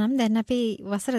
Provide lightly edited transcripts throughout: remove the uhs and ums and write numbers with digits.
සූදානම් දැන් අපි වසර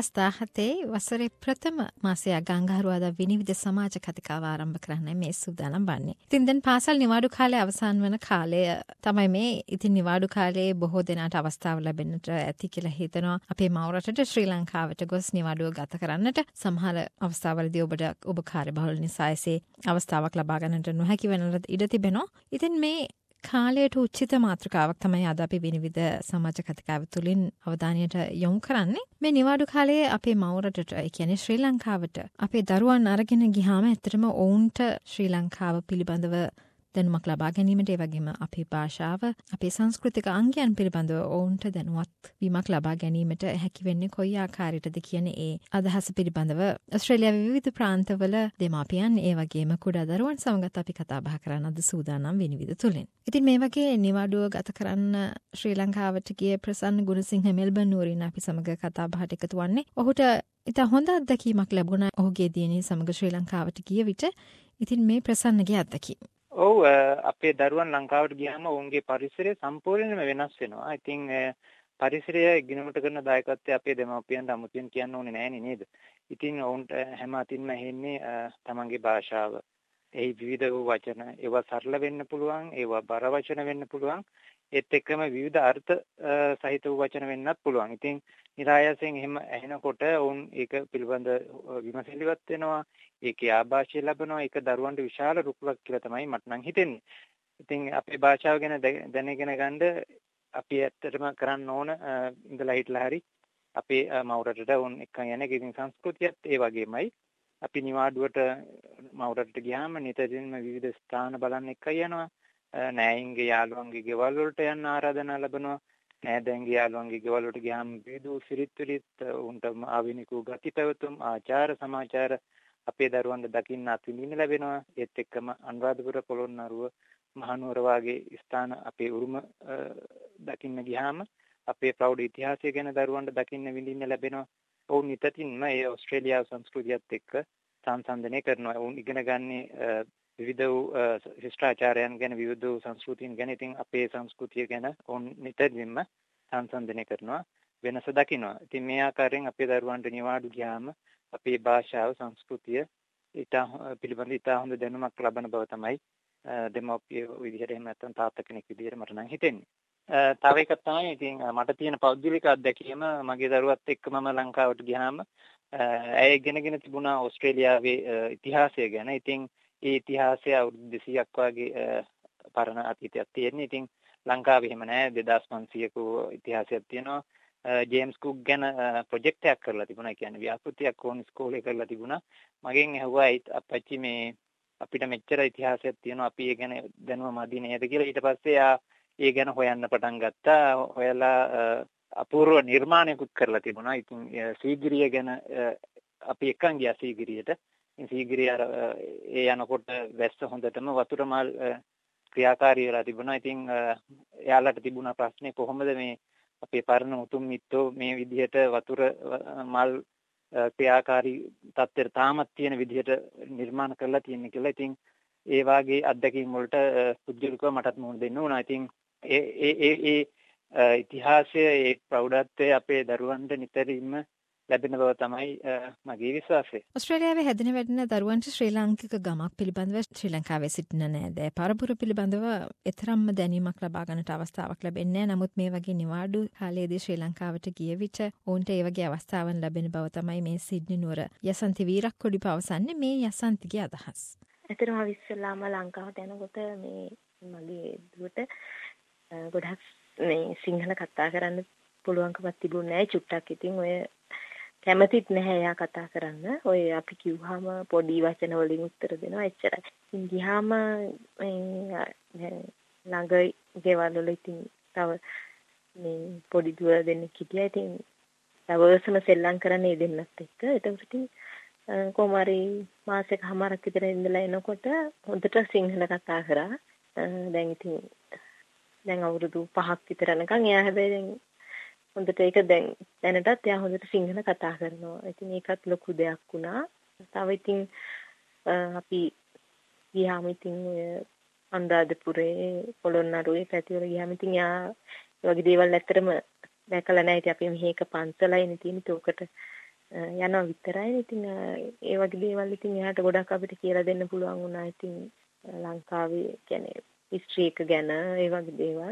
2017 වසරේ ප්‍රථම මාසය ගංගාරුවාදා විනිවිද සමාජ කතිකාව ආරම්භ කරන්න මේ සූදානම් වන්නේ. ඉතින් දැන් පාසල් නිවාඩු කාලය අවසන් වන කාලය තමයි මේ. ඉතින් නිවාඩු කාලයේ බොහෝ දෙනාට අවස්ථාව ලැබෙන්නට ඇති කියලා හිතනවා. අපේ මව් රටට ශ්‍රී ලංකාවට ගොස් නිවාඩුව ගත කරන්නට සමහර අවස්ථාවලදී ඔබ කාර්යබහුල නිසා එසේ අවස්ථාවක් ලබා ගන්නට නොහැකි වෙනට ඉඩ තිබෙනවා. ඉතින් මේ කාලයට උචිත මාතෘකාවක් තමයි අද අපි විනිවිද සමාජ කතිකාව තුළින් අවධානයට යොමු කරන්නේ. මේ නිවාඩු කාලයේ අපේ මව් රටට, ඒ කියන්නේ ශ්‍රී ලංකාවට අපේ දරුවන් අරගෙන ගියාම ඇත්තටම ඔවුන්ට ශ්‍රී ලංකාව පිළිබඳව දැනුමක් ලබා ගැනීමට, ඒ වගේම අපේ භාෂාව, අපේ සංස්කෘතික අංගයන් පිළිබඳව ඔවුන්ට දැනුවත් වීමක් ලබා ගැනීමට හැකි වෙන්නේ කොයි ආකාරයටද කියන ඒ අදහස පිළිබඳව ඕස්ට්‍රේලියාවේ විවිධ ප්‍රාන්තවල දෙමාපියන්, ඒ වගේම කුඩා දරුවන් සමගත් අපි කතා බහ කරන්න අද සූදානම් විනිවිද තුලින්. ඉතින් මේ වගේ නිවාඩුව ගත කරන්න ශ්‍රී ලංකාවට ගිය ප්‍රසන්න ගුණසිංහ මෙල්බන් නුවරින් අපි සමග කතා බහට එකතු වන්නේ. ඔහුට ඉතා හොඳ අත්දැකීමක් ලැබුණා ඔහුගේ දියණිය සමග ශ්‍රී ලංකාවට ගිය විට. ඉතින් මේ ප්‍රසන්නගේ අත්දැකීම. ඔව්, අපේ දරුවන් ලංකාවට ගියාම ඔවුන්ගේ පරිසරය සම්පූර්ණයෙන්ම වෙනස් වෙනවා. ඉතින් පරිසරය ඉගෙනුමට කරන දායකත්වය අපේ දෙමාපියන්ට අමුතුවෙන් කියන්න ඕනේ නෑනේ නේද? ඉතින් ඔවුන්ට හැම අතින්ම ඇහෙන්නේ තමන්ගේ භාෂාව. එහි විවිධ වූ වචන, ඒවා සරල වෙන්න පුළුවන්, ඒවා බර වචන වෙන්න පුළුවන්. ඒත් එක්කම විවිධ අර්ථ සහිත වූ වචන වෙන්නත් පුළුවන්. ඉතින් නිරායසයෙන් එහෙම ඇහෙනකොට ඔවුන් ඒක පිළිබඳ විමසිලිවත් වෙනවා. ඒකේ ආభాෂය ලැබෙනවා. ඒක දරුවන්ට විශාල රුකුලක් කියලා තමයි මට නම් හිතෙන්නේ. ඉතින් අපේ භාෂාව ගැන දැනගෙන ගන්න අපි ඇත්තටම කරන්න ඕන ඉඳලා හිටලා හරි අපේ මව් රටට උන් එක්කන් යන ඉතින් සංස්කෘතියත් ඒ වගේමයි. අපි නිවාඩුවට මව් රටට ගියාම නිතරම විවිධ ස්ථාන බලන්න එක්ක යනවා. නෑයින්ගේ යාළුවන්ගේ ගෙවල් වලට යන්න ආරාධනා ලැබෙනවා. නෑදෑන්ගේ යාළුවන්ගේ ගෙවල් වලට ගියාම විවිධ සිරිත් උන්ට ආවිනික ගති පැවතුම්, ආචාර සමාචාර අපේ දරුවන්ට දකින්න අත්විඳින්න ලැබෙනවා. ඒත් එක්කම අනුරාධපුර, පොළොන්නරුව, මහනුවර වගේ ස්ථාන අපේ උරුම දකින්න ගියාම අපේ ප්‍රෞಢ ඉතිහාසය ගැන දරුවන්ට දකින්න විඳින්න ලැබෙනවා. ඔවුන් නිතින්ම ඒ ඕස්ට්‍රේලියාව සංස්කෘතියත් එක්ක සංසන්දනය කරනවා. ඔවුන් ඉගෙන ගන්නේ විවිධ වූ ශිෂ්ටාචාරයන් ගැන, විවිධ වූ සංස්කෘතීන් ගැන. ඉතින් අපේ සංස්කෘතිය ගැන ඔවුන් නිතරම සංසන්දනය කරනවා, වෙනස දකිනවා. ඉතින් මේ ආකාරයෙන් අපේ දරුවන්ට නිවාඩු ගියාම අපේ භාෂාව, සංස්කෘතිය පිළිබඳ ඉතා හොඳ දැනුමක් ලබන බව තමයි දෙමව්පිය විදිහට, එහෙම නැත්නම් තාත්තා කෙනෙක් විදිහට මට නම් හිතෙන්නේ. තව එකක් තමයි ඉතින් මට තියෙන පෞද්ගලික අත්දැකීම. මගේ දරුවත් එක්ක මම ලංකාවට ගියාම ඇය ඉගෙනගෙන තිබුණා ඕස්ට්‍රේලියාවේ ඉතිහාසය ගැන. ඉතින් ඒ ඉතිහාසය අවුරුදු 200ක් වගේ පරණ අතීතයක් තියෙනවා. ඉතින් ලංකාවේ එහෙම නෑ. 2500ක ඉතිහාසයක් තියෙනවා. ජේම්ස් කුක් ගැන ප්‍රොජෙක්ට් එකක් කරලා තිබුණා. ඒ කියන්නේ ව්‍යාපෘතියක් ඕන ඉස්කෝලේ කරලා තිබුණා. මගෙන් ඇහුවා අපච්චි මේ අපිට මෙච්චර ඉතිහාසයක් තියෙනවා, අපි ඒ ගැන දැනුම මදි නේද කියලා. ඊට පස්සේ ඒ ගැන හොයන්න පටන් ගත්තා. හොයලා අපූර්ව නිර්මාණයකුත් කරලා තිබුණා. ඉතින් සීගිරිය ගැන අපි එක්කන් ගියා සීගිරියට. ඉතින් සීගිරිය ඒ යනකොට වැස්ස හොඳටම වතුර මල් ක්‍රියාකාරී වෙලා තිබුණා. ඉතින් එයාලට තිබුණා ප්‍රශ්නේ කොහොමද මේ අපේ පරණ උතුම් මිත්තෝ මේ විදිහට වතුර මල් ක්‍රියාකාරී තත්ත්වයට තාමත් තියෙන විදිහට නිර්මාණ කරලා තියෙන්නේ කියලා. ඉතින් ඒ වාගේ අත්දැකීම් වලට පුදුලිකව මටත් මුහුණ දෙන්න වුණා. ඉතින් ඒ ඉතිහාසය, ඒ ප්‍රෞಢත්වය අපේ දරුවන්ට නිතරින්ම ලැබෙන බව තමයි මගේ විශ්වාසය. ඕස්ට්‍රේලියාවේ හැදෙන වැඩෙන දරුවන්ට ශ්‍රී ලාංකික ගමක් පිළිබඳව, ශ්‍රී ලංකාවේ සිටින නෑදෑ පරපුර පිළිබඳව එතරම්ම දැනීමක් ලබා ගන්නට අවස්ථාවක් ලැබෙන්නේ නැහැ. නමුත් මේ වගේ නිවාඩු කාලයේදී ශ්‍රී ලංකාවට ගිය විට ඔවුන්ට ඒ වගේ අවස්ථාවන් ලැබෙන බව තමයි මේ සිඩ්නි නුවර යසන්ති වීරක්කොඩි පවසන්නේ. මේ යසන්තිගේ අදහස්. ඇත්තටම ඉස්සෙල්ලාම ලංකාවට යනකොට මේ මගේ දුවට ගොඩක් මේ සිංහල කතා කරන්න පුළුවන්කමක් තිබුණේ නැහැ. චුට්ටක් ඉතින් ඔය කැමතිත් නැහැ එයා කතා කරන්න. ඔය අපි කිව්වහම පොඩි වචන වලින් උත්තර දෙනවා එච්චරයි. ඉතින් ගියාම ළඟ ගෙවල් වල ඉතින් තව මේ පොඩි දුව දෙන්නෙක් හිටියා. ඉතින් තවසම සෙල්ලම් කරන්නේ දෙන්නත් එක්ක. ඒකට ඉතින් කොහොම හරි මාසෙකමාරක් විතර ඉඳලා එනකොට හොඳට සිංහල කතා කරා. දැන් අවුරුදු 5ක් විතර යනකම් එයා හැබැයි දැන් හොඳට ඒක දැනටත් එයා හොඳට සිංහල කතා කරනවා. ඉතින් ඒකත් ලොකු දෙයක් වුණා. තව ඉතින් අපි ගියාම ඉතින් ඔය අනුරාධපුරේ, පොළොන්නරුවේ පැතිවල ගියාම ඉතින් එයා ඒ වගේ දේවල් ඇත්තටම දැකලා නැහැ. ඉතින් අපි මෙහෙක පන්සලයිනේ තියෙන්නේ. ඒකට යනවා විතරයි. ඉතින් ඒ වගේ දේවල් ඉතින් එයාට ගොඩක් අපිට කියලා දෙන්න පුළුවන් වුණා. ඉතින් ලංකාවේ කියන්නේ හිස්ටරි එක ගැන ඒ වගේ දේවල්.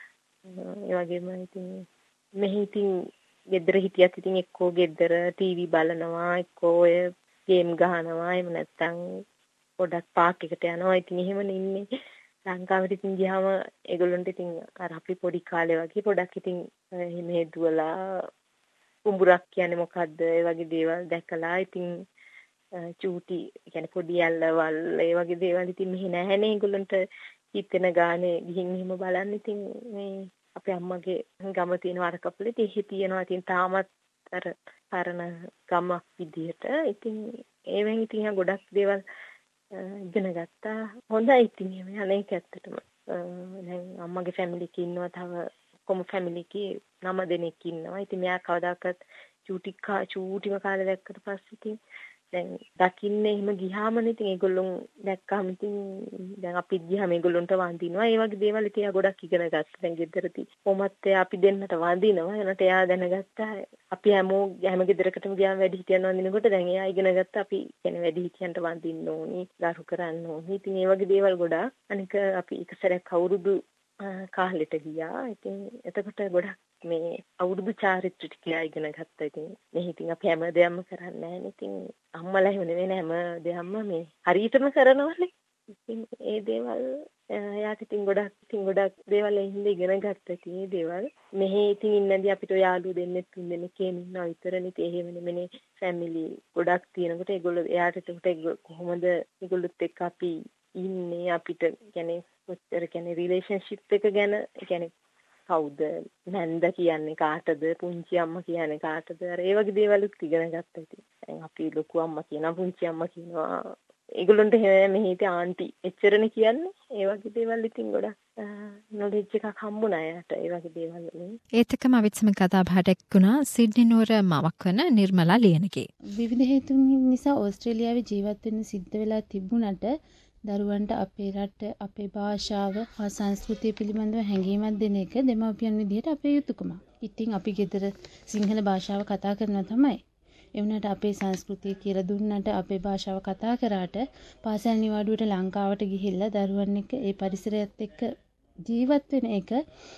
ඒ වගේම ඉතින් මෙහි ඉතින් ගෙදර හිටියත් ඉතින් එක්කෝ ගෙදර ටීවී බලනවා, එක්කෝ ඔය ගේම් ගහනවා, එහෙම නැත්නම් ගොඩක් පාක් එකට යනවා. ඉතින් එහෙමනේ ඉන්නේ. ලංකාවට ඉතින් ගියාම ඒගොල්ලන්ට ඉතින් අර අපි පොඩි කාලේ වගේ පොඩක් ඉතින් මේ දුවලා කුඹුරක් කියන්නේ මොකද්ද ඒ වගේ දේවල් දැකලා ඉතින් චූටි කියන්නේ පොඩි ඇල්ලවල් ඒ වගේ දේවල් ඉතින් මෙහි නැහැනේ. ඒගොල්ලන්ට හිතෙන ගානේ ගිහින් එහෙම බලන්න ඉතින් මේ අපේ අම්මගේ ගම තියෙන වරකපොලේ තෙහි තියෙනවා. ඉතින් තාමත් අර පරණ ගමක් විදිහට. ඉතින් ඒවෙන් ඉතින් ගොඩක් දේවල් ඉගෙන ගත්තා. හොඳයි ඉතින් එහෙම අනේක ඇත්තටම. දැන් අම්මගේ ෆැමිලි එකේ ඉන්නවා තව කොම ෆැමිලි එකේ 9 දෙනෙක් ඉන්නවා. ඉතින් මෙයා කවදාකවත් චූටිම කාලේ දැක්කට පස්සේ ඉතින් දැන් දකින්නේ එහෙම ගියාමනේ ඉතින් ඒගොල්ලොන් දැක්කම ඉතින් දැන් අපි ගියාම ඒගොල්ලොන්ට වඳිනවා. ඒ වගේ දේවල් ඉතින් ගොඩක් ඉගෙන ගත්තා. දැන් ගෙදරදී කොහොමත් අපි දෙන්නට වඳිනවා. එනට එයා දැනගත්තා අපි හැම ගෙදරකටම ගියාම වැඩිහිටියන් වඳිනකොට දැන් එයා ඉගෙන ගත්තා අපි කියන්නේ වැඩිහිටියන්ට වඳින්න ඕනි, ගරු කරන්න ඕනි. ඉතින් ඒ වගේ දේවල් ගොඩක්. අනික අපි එක සැරයක් අවුරුදු කාලෙට ගියා. ඉතින් එතකොට ගොඩක් මේ අවුරුදු චාරිත්‍ර ටික ඉගෙන ගත්තා. ඉතින් මෙහි ඉතින් අපි හැම දෙයක්ම කරන්නේ නැහැ. ඉතින් අම්මලා එහෙම නෙවෙයි හැම දෙයක්ම මේ හරියටම කරනවනේ. ඉතින් ඒ දේවල් එයාට ඉතින් ගොඩක් දේවල් එහිඳ ඉගෙන ගත්තා. ඉතින් මේ දේවල් මෙහි ඉතින් ඉන්නදී අපිට යාළුවෝ දෙන්නෙක් තුන් දෙනෙක් ඉන්නවා විතරනේ. ඉතින් එහෙම නෙමෙයි ෆැමිලි ගොඩක් තියෙනකොට ඒගොල්ලෝ එයාට එතකොට කොහොමද ඒගොල්ලොත් එක්ක අපි ඉන්නේ අපිට කියන්නේ කොච්චර කියන්නේ රිලේෂන්ෂිප් එක ගැන කියන්නේ කවුද නැන්ද කියන්නේ කාටද පුංචි අම්මා කියන්නේ කාටද අර ඒ වගේ දේවල් ඉගෙන ගත්තා. ඉතින් දැන් අපි ලොකු අම්මා කියනවා පුංචි අම්මා කියනවා ඒගොල්ලන්ට මෙහෙට ආන්ටි එච්චරනේ කියන්නේ. ඒ වගේ දේවල් ඉතින් ගොඩක් නොලෙජ් එකක් හම්බුණා යාට ඒ වගේ දේවල් වලින්. ඒත් එක්කම අවිත්සම කතා බහට එක්ුණා සිඩ්නි නුවර මවක් වන නිර්මලා ලියනගේ. විවිධ හේතුන් නිසා ඕස්ට්‍රේලියාවේ ජීවත් වෙන්න සිද්ධ වෙලා තිබුණට දරුවන්ට අපේ රට, අපේ භාෂාව හා සංස්කෘතිය පිළිබඳව හැඟීමක් දෙන එක දෙමාපියන් විදිහට අපේ යුතුයකමක්. ඉතින් අපි ගෙදර සිංහල භාෂාව කතා කරනවා තමයි. ඒ වුණාට අපේ සංස්කෘතිය කියලා දුන්නට අපේ භාෂාව කතා කරාට පාසල් නිවාඩුවට ලංකාවට ගිහිල්ලා දරුවන් එක්ක ඒ පරිසරයත් එක්ක ජීවත් වෙන එක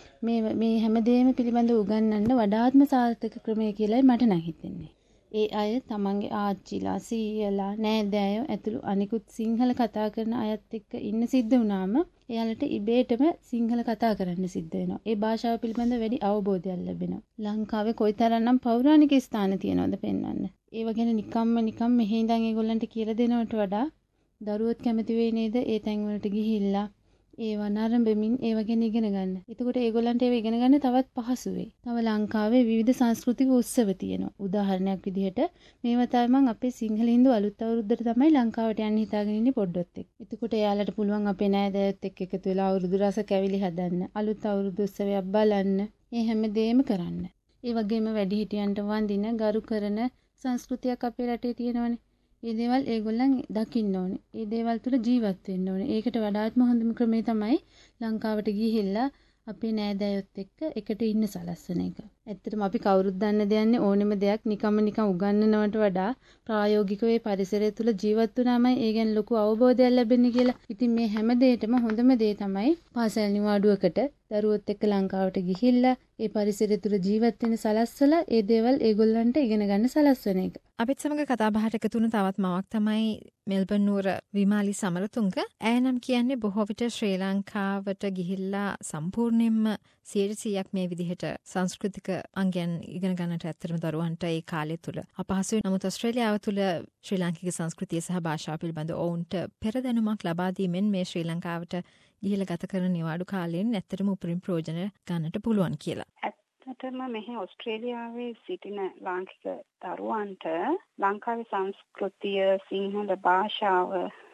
මේ හැමදේම පිළිබඳව උගන්වන්න වඩාත්ම සාර්ථක ක්‍රමය කියලායි මට නම් හිතෙන්නේ. ඒ අය තමන්ගේ ආච්චිලා, සීයලා, නෑදෑයෝ ඇතුළු අනිකුත් සිංහල කතා කරන අයත් එක්ක ඉන්න සිද්ධ වුණාම එයාලට ඉබේටම සිංහල කතා කරන්න සිද්ධ වෙනවා. ඒ භාෂාව පිළිබඳ වැඩි අවබෝධයක් ලැබෙනවා. ලංකාවේ කොයිතරම්නම් පෞරාණික ස්ථාන තියෙනවද පෙන්වන්න. ඒව ගැන නිකම්ම මෙහි ඉඳන් ඒගොල්ලන්ට කියලා දෙනවට වඩා දරුවොත් කැමති වෙයි නේද ඒ තැන් වලට ගිහිල්ලා ඒවා නරඹමින් ඒව ගැන ඉගෙන ගන්න. එතකොට ඒගොල්ලන්ට ඒව ඉගෙන ගන්න තවත් පහසු වෙයි. තව ලංකාවේ විවිධ සංස්කෘතික උත්සව තියෙනවා. උදාහරණයක් විදිහට මේවා තමයි මම අපේ සිංහල හින්දු අලුත් අවුරුද්දට තමයි ලංකාවට යන්න හිතාගෙන ඉන්නේ පොඩ්ඩොත් එක්ක. එතකොට එයාලට පුළුවන් අපේ නෑදෑයොත් එක්ක එකතු වෙලා අවුරුදු රස කැවිලි හදන්න, අලුත් අවුරුදු උත්සවයක් බලන්න, මේ හැමදේම කරන්න. ඒ වගේම වැඩිහිටියන්ට වඳින, ගරු කරන සංස්කෘතියක් අපේ රටේ තියෙනවනේ. ඒ දේවල් ඒගොල්ලන් දකින්න ඕනේ. ඒ දේවල් තුල ජීවත් වෙන්න ඕනේ. ඒකට වඩාත්ම හොඳම ක්‍රමය තමයි ලංකාවට ගිහිල්ලා අපේ නෑදෑයොත් එක්ක එකට ඉන්න සලස්සන එක. ඇත්තටම අපි කවුරුත් දන්න දෙන්නේ ඕනෙම දෙයක් නිකන් උගන්වනවට වඩා ප්‍රායෝගිකව ඒ පරිසරය තුල ජීවත් වුණාමයි ඒ ගැන ලොකු අවබෝධයක් ලැබෙන්නේ කියලා. ඉතින් මේ හැම දෙයකටම හොඳම දේ තමයි පාසල් නිවාඩුවකට දරුවොත් එක්ක ලංකාවට ගිහිල්ලා ඒ පරිසරය තුල ජීවත් වෙන සලස්සලා ඒ දේවල් ඒගොල්ලන්ට ඉගෙන ගන්න සලස්වන එක. අපිත් සමග කතා බහට එකතු වුණු තවත් මවක් තමයි මෙල්බන් නුවර විමාලි සමරතුංග. ඇය නම් කියන්නේ බොහෝ විට ශ්‍රී ලංකාවට ගිහිල්ලා සම්පූර්ණයෙන්ම 100% මේ විදිහට සංස්කෘතික අංගයන් ඉගෙන ගන්නට ඇත්තටම දරුවන්ට ඒ කාලය තුල අපහසුයි. නමුත් ඕස්ට්‍රේලියාව තුල ශ්‍රී ලාංකික සංස්කෘතිය සහ භාෂාව පිළිබඳ ඔවුන්ට පෙරදැනුමක් ලබා දීමෙන් මේ ශ්‍රී ලංකාවට ගිහිල්ලා ගත කරන නිවාඩු කාලයෙන් ඇත්තටම උපරිම ප්‍රයෝජන ගන්නට පුළුවන් කියලා. ඇත්තටම මෙහි ඕස්ට්‍රේලියාවේ සිටින ලාංකික දරුවන්ට ලංකාවේ සංස්කෘතිය, සිංහල භාෂාව,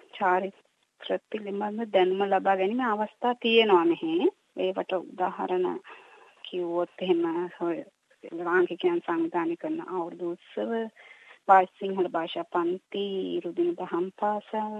චාරිත්‍ර පිළිබඳ දැනුම ලබා ගැනීම අවස්ථා තියෙනවා මෙහි. ඒකට උදාහරණ කිව්වොත් එහෙම ලාංකිකයන් සංවිධානය කරන අවුරුදු උත්සව, සිංහල භාෂා පන්ති, රුධින දහම් පාසල්,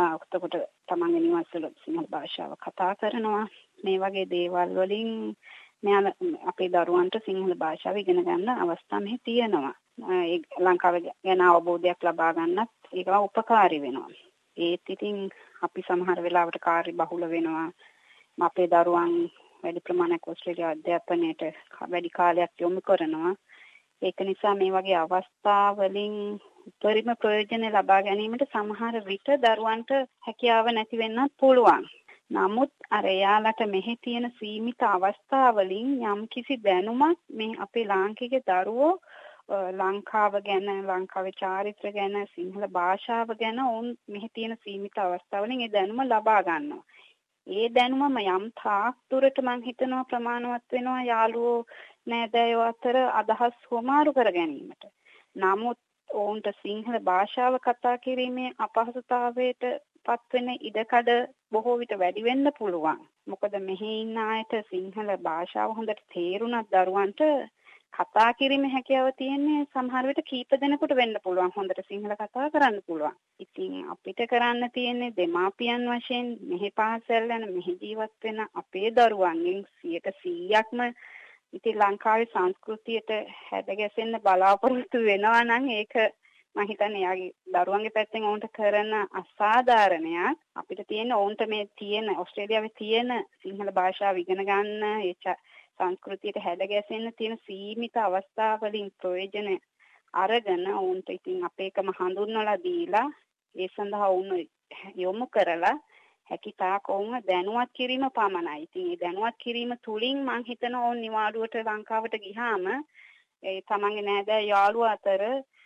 එතකොට තමන්ගේ නිවස්වල සිංහල භාෂාව කතා කරනවා. මේ වගේ දේවල් වලින් මෙයාලා අපේ දරුවන්ට සිංහල භාෂාව ඉගෙන ගන්න අවස්ථා මෙහි තියෙනවා. ඒ ලංකාව ගැන අවබෝධයක් ලබා ගන්නත් ඒක උපකාරී වෙනවා. ඒත් ඉතින් අපි සමහර වෙලාවට කාර්ය බහුල වෙනවා. අපේ දරුවන් වැඩි ප්‍රමාණයක් ඕස්ට්‍රේලියා අධ්‍යාපනයට වැඩි කාලයක් යොමු කරනවා. ඒක නිසා මේ වගේ අවස්ථාවලින් උපරිම ප්‍රයෝජන ලබා ගැනීමට සමහර විට දරුවන්ට හැකියාව නැති වෙන්නත් පුළුවන්. නමුත් අර එයාලට මෙහි තියෙන සීමිත අවස්ථාවලින් යම්කිසි දැනුමක් මේ අපේ ලාංකික දරුවෝ ලංකාව ගැන, ලංකාවේ චාරිත්‍ර ගැන, සිංහල භාෂාව ගැන ඔවුන් මෙහි තියෙන සීමිත අවස්ථාවලින් ඒ දැනුම ලබා ගන්නවා. ඒ දැනුමම යම් තාක් දුරට මම හිතනවා ප්‍රමාණවත් වෙනවා යාළුවෝ නෑදෑයෝ අතර අදහස් හොමාරු කර ගැනීමට. නමුත් ඔවුන්ට සිංහල භාෂාව කතා කිරීමේ අපහසුතාවයට පත් වෙන ඉඩකඩ බොහෝ විට වැඩි වෙන්න පුළුවන්. මොකද මෙහි ඉන්න අයට සිංහල භාෂාව හොඳට තේරුණත් දරුවන්ට කතා කිරීමේ හැකියාව තියෙන්නේ සමහර විට කීප දෙනෙකුට වෙන්න පුළුවන්. හොඳට සිංහල කතා කරන්න පුළුවන්. ඉතින් අපිට කරන්න තියෙන්නේ දෙමාපියන් වශයෙන් මෙහි පාසල් යන මෙහි ජීවත් වෙන අපේ දරුවන්ගෙන් 100%ක්ම ඉතින් ලංකාවේ සංස්කෘතියට හැදගැසෙන්න බලාපොරොත්තු වෙනවා නම් ඒක මම හිතන්නේ යාගේ දරුවන්ගේ පැත්තෙන් ඔවුන්ට කරන අසාධාරණයක්. අපිට තියෙන ඔවුන්ට මේ තියෙන ඕස්ට්‍රේලියාවේ තියෙන සිංහල භාෂාව ඉගෙන ගන්න ඒ සංස්කෘතියට හැදගැසෙන්න තියෙන සීමිත අවස්ථාවලින් ප්‍රයෝජන අරගෙන ඔවුන්ට ඉතින් අපේකම හඳුන්වලා දීලා ඒ සඳහා ඔවුන් යොමු කරලා හැකිතාක් ඔවුන් දැනුවත් කිරීම පමණයි. ඉතින් මේ දැනුවත් කිරීම තුලින් මම හිතනවා ඔවුන් නිවාඩුවට ලංකාවට ගියාම ඒ තමන්ගේ නෑදෑ යාළුවා අතර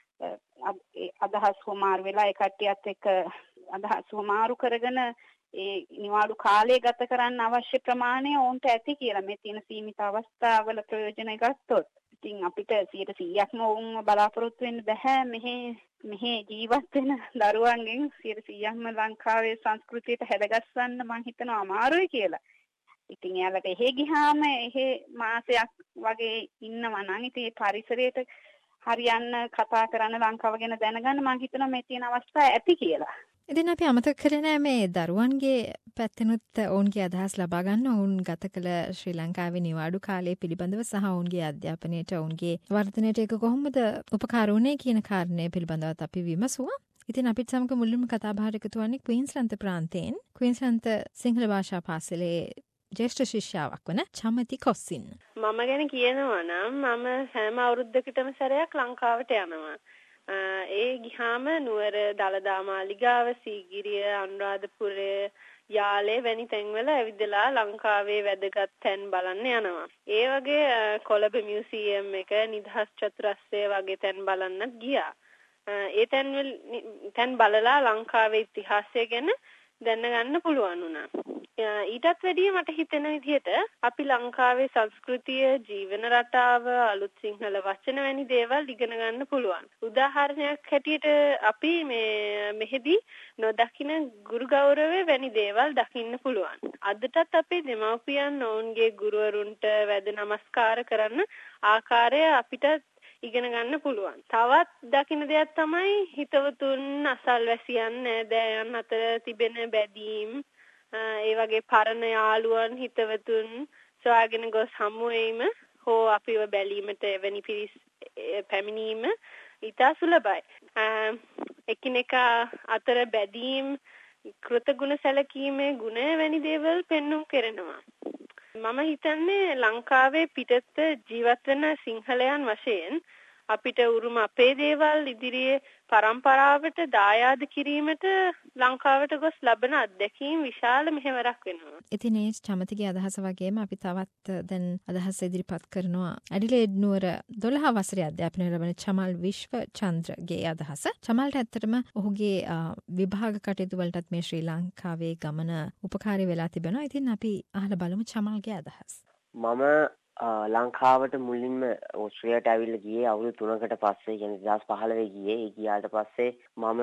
අදහස් හොමාරු වෙලා ඒ කට්ටියත් එක්ක අදහස් හොමාරු කරගෙන ඒ නිවාඩු කාලය ගත කරන්න අවශ්‍ය ප්‍රමාණය ඔවුන්ට ඇති කියලා මේ තියෙන සීමිත අවස්ථාවල ප්‍රයෝජන ගත්තොත්. ඉතින් අපිට 100%ක්ම ඔවුන්ව බලාපොරොත්තු වෙන්න බෑ මෙහි ජීවත් වෙන දරුවන්ගෙන් 100%ක්ම ලංකාවේ සංස්කෘතියට හැදගස්සන්න මම හිතනවා අමාරුයි කියලා. ඉතින් එයාලට එහෙ ගියාම එහෙ මාසයක් වගේ ඉන්නවා නම් ඉතින් ඒ පරිසරයට හරියන්න කතා කරන්න ලංකාව ගැන දැනගන්න මම හිතනවා මේ තියෙන අවස්ථා ඇති කියලා. ඉතින් අපි අමතක කරේ නෑ මේ දරුවන්ගේ පැත්තෙනුත් ඔවුන්ගේ අදහස් ලබා ගන්න ඔවුන් ගත කළ ශ්‍රී ලංකාවේ නිවාඩු කාලය පිළිබඳව සහ ඔවුන්ගේ අධ්‍යාපනයට ඔවුන්ගේ වර්ධනයට ඒක කොහොමද උපකාර වුණේ කියන කාරණය පිළිබඳවත් අපි විමසුවා. ඉතින් අපිට සමග මුලින්ම කතා බහට එකතු වන්නේ ක්වීන්ස්ලන්ත ප්‍රාන්තයෙන් ක්වීන්ස්ලන්ත සිංහල භාෂා පාසලේ ජේෂ්ඨ ශිෂ්‍යාවක් වන චමති කොස්සින්. මම ගැන කියනවා නම් මම හැම අවුරුද්දකටම සැරයක් ලංකාවට යනවා. ඒ ගිහාම නුවර දළදා මාලිගාව සීගිරිය අනුරාධපුරය යාලේ වැනි තැන්වල ඇවිදලා ලංකාවේ වැදගත් තැන් බලන්න යනවා. ඒ වගේ කොළඹ මියුසියම් එක නිදහස් චතුරස්‍රය වගේ තැන් බලන්නත් ගියා. ඒ තැන් බලලා ලංකාවේ ඉතිහාසය ගැන දැනගන්න පුළුවන් වුණා. ඊටත් වැඩිය මට හිතෙන විදිහට අපි ලංකාවේ සංස්කෘතිය, ජීවන රටාව, අලුත් සිංහල වචන වැනි දේවල් ඉගෙන ගන්න පුළුවන්. උදාහරණයක් හැටියට අපි මෙහෙදී නොදකින ගුරු ගෞරවය වැනි දේවල් දකින්න පුළුවන්. අදටත් අපේ දෙමව්පියන් ඔවුන්ගේ ගුරුවරුන්ට වැඳ නමස්කාර කරන ආකාරය අපිට ඉගෙන ගන්න පුළුවන්. තවත් දකින්න දෙයක් තමයි හිතවතුන්, අසල්වැසියන්, නෑදෑයන් අතර තිබෙන බැඳීම්, ඒ වගේ පරණ යාළුවන්, හිතවතුන් සොයාගෙන ගොස් හමු වීම හෝ අපිව බැලීමට එවැනි පිරිස් පැමිණීම ඉතා සුලභයි. එකිනෙකා අතර බැඳීම්, කෘතගුණ සැලකීමේ ගුණ වැනි දේවල් පෙන්වුම් කරනවා. මම හිතන්නේ ලංකාවේ පිටත ජීවත් වෙන සිංහලයන් වශයෙන් අපිට උරුම අපේ දේවල් ඉදිරියේ පරම්පරාවට දායාද කිරීමට ලංකාවට ගොස් ලබන අත්දැකීම් විශාල මෙහෙවරක් වෙනවා. ඉතින් ඒ චමතිගේ අදහස වගේම අපි තවත් දැන් අදහස් ඉදිරිපත් කරනවා. ඇඩිලේඩ් නුවර 12 වසරේ අධ්‍යාපනය ලබන චමල් විශ්වචන්ද්‍රගේ අදහස. චමල්ට ඇත්තටම ඔහුගේ විභාග කටයුතු වලටත් මේ ශ්‍රී ලංකාවේ ගමන උපකාරී වෙලා තිබෙනවා. ඉතින් අපි අහලා බලමු චමල්ගේ අදහස්. මම ලංකාවට මුලින්ම ඕස්ට්‍රේලියාවට ඇවිල්ලා ගියේ අවුරුදු 3කට පස්සේ. කියන්නේ 2015 ගියේ. ඒ ගියාට පස්සේ මම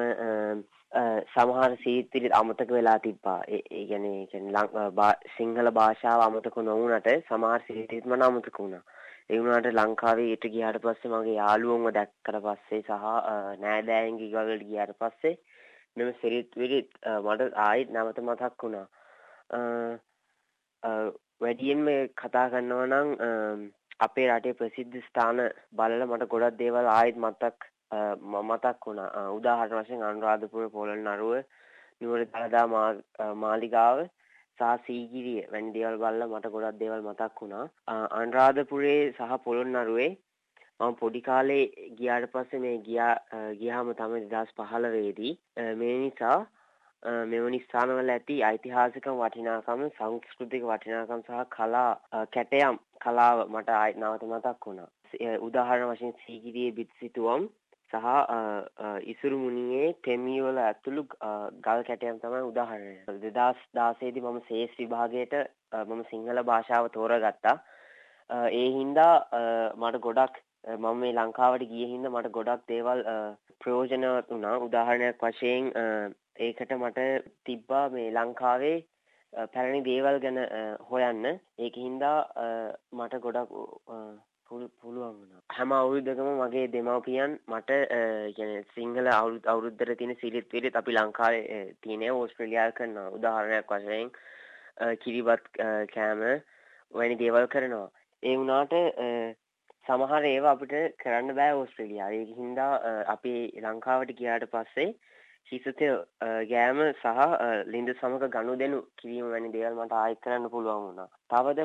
සමහර සීතිලි අමතක වෙලා තිබ්බා. ඒ කියන්නේ සිංහල භාෂාව අමතක නොවුනට සමහර සීතිලිත් මම අමතක වුණා. ඒ වුණාට ලංකාවේ ඊට ගියාට පස්සේ මගේ යාළුවන්ව දැක්කට පස්සේ සහ නෑදෑයන්ගේ ගෙවල්වලට ගියාට පස්සේ මෙම සිරිත් විරිත් මට ආයෙත් නැවත මතක් වුණා. වැඩියෙන්ම කතා කරනවා නම් අපේ රටේ ප්‍රසිද්ධ ස්ථාන බලලා මට ගොඩක් දේවල් ආයෙත් මතක් වුණා. උදාහරණ වශයෙන් අනුරාධපුර පොළොන්නරුව, නුවර දළදා මාලිගාව සහ සීගිරිය වැනි දේවල් බලලා මට ගොඩක් දේවල් මතක් වුණා. අනුරාධපුරේ සහ පොළොන්නරුවේ මම පොඩි කාලේ ගියාට පස්සේ මේ ගියාම තමයි 2015 දී මේ නිසා මෙවැනි ස්ථානවල ඇති ඓතිහාසික වටිනාකම, සංස්කෘතික වටිනාකම සහ කැටයම් කලාව මට නැවත මතක් වුණා. උදාහරණ වශයෙන් සීගිරියේ බිත්සිතුවම් සහ ඉසුරු මුනියේ පෙමියවල ඇතුළු ගල් කැටයම් තමයි උදාහරණය. 2016 දී මම සේස් විභාගයට මම සිංහල භාෂාව තෝරගත්තා. ඒ හින්දා මට ගොඩක් මම මේ ලංකාවට ගියේ හින්දා මට ගොඩක් දේවල් ප්‍රයෝජනවත් වුණා. උදාහරණයක් වශයෙන් ඒකට මට තිබ්බා මේ ලංකාවේ පැරණි දේවල් ගැන හොයන්න. ඒක හින්දා මට ගොඩක් පුළුවන් වුණා. හැම අවුරුද්දකම මගේ දෙමව්පියන් මට කියන්නේ සිංහල අවුරුද්දට තියෙන සිරිත් විරිත් අපි ලංකාවේ තියෙන ඕස්ට්‍රේලියාවේ කරනවා. උදාහරණයක් වශයෙන් කිරිබත් කෑම වැනි දේවල් කරනවා. ඒ වුණාට සමහර ඒවා අපිට කරන්න බෑ ඕස්ට්‍රේලියාවේ. ඒක හින්දා අපි ලංකාවට ගියාට පස්සේ හිසත ගෑම සහ ලින්ද සමග ගනුදෙනු කිරීම වැනි දේවල් මට ආයෙත් කරන්න පුළුවන් වුණා. තවද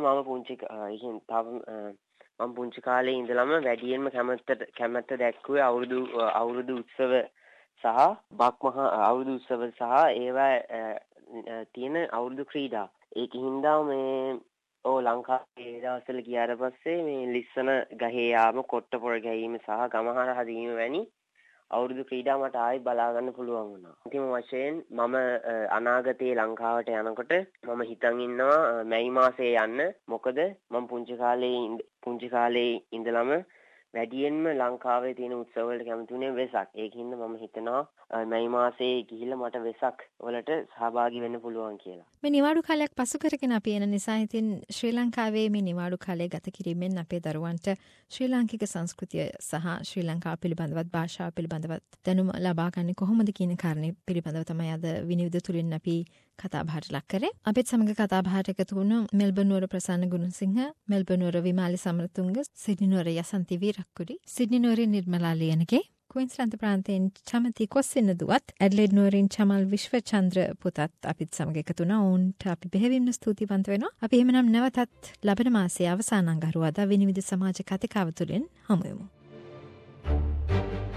මම පුංචි කාලේ ඉඳලම වැඩියෙන්ම කැමැත්ත දැක්කුවේ අවුරුදු උත්සව සහ බක්මහා අවුරුදු උත්සව සහ ඒවා තියෙන අවුරුදු ක්‍රීඩා. ඒක හින්දා මේ ලංකාවේ දවස්වල ගියාට පස්සේ මේ ලිස්සන ගහේ යාම, කොට්ට පොර ගැනීම සහ ගමහර හදීම වැනි අවුරුදු ක්‍රීඩා මට ආයි බලා ගන්න පුළුවන් වුණා. අන්තිම වශයෙන් මම අනාගතයේ ලංකාවට යනකොට මම හිතන් ඉන්නවා මැයි මාසයේ යන්න. මොකද මම පුංචි කාලේ ඉඳලම වැඩියෙන්ම ලංකාවේ තියෙන උත්සව වලට කැමති වුණේ වෙසක්. ඒකින්ද මම හිතනවා මැයි මාසයේ ගිහිල්ලා මට වෙසක් වලට සහභාගී වෙන්න පුළුවන් කියලා. මේ නිවාඩු කාලයක් පසු කරගෙන අපි එන නිසා ඉතින් ශ්‍රී ලංකාවේ මේ නිවාඩු කාලය ගත කිරීමෙන් අපේ දරුවන්ට ශ්‍රී ලාංකික සංස්කෘතිය සහ ශ්‍රී ලංකාව පිළිබඳවත් භාෂාව පිළිබඳවත් දැනුම ලබා ගන්නේ කොහොමද කියන කාරණේ පිළිබඳව තමයි අද විනිවිද තුලින් අපි කතා බහට ලක් කරේ. අපිත් සමග කතා බහට එකතු වුණු මෙල්බර්න් නුවර ප්‍රසන්න ගුණසිංහ, මෙල්බර්න් නුවර විමාලි සමරතුංග, සිඩ්නි නුවර යසන්ති වීරක්කුඩි, සිඩ්නි නුවරින් නිර්මලා ලියනගේ, ක්වීන්ස්ලන්ත ප්‍රාන්තයෙන් චමති කොස්සින්න දුවත්, ඇඩ්ලේඩ් නුවරින් චමල් විශ්වචන්ද්‍ර පුතත් අපිත් සමග එකතු වුණා. ඔවුන්ට අපි බෙහෙවින්ම ස්තුතිවන්ත වෙනවා. අපි එහෙමනම් නැවතත් ලබන මාසයේ අවසාන අඟහරුවාදා විනිවිද සමාජ කතිකාව තුළින් හමු වෙමු.